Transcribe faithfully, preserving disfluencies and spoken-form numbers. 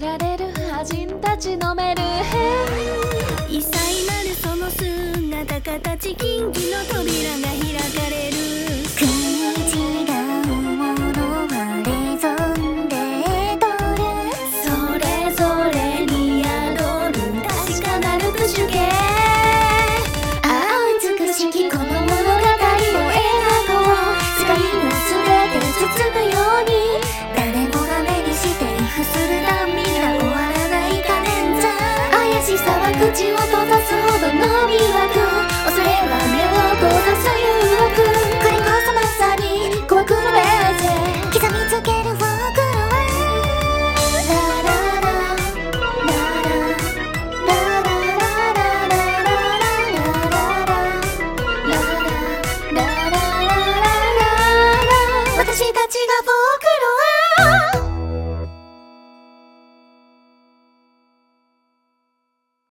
られる覇人たちのメルヘン。 異彩なるその姿形、禁忌の扉が開かれる。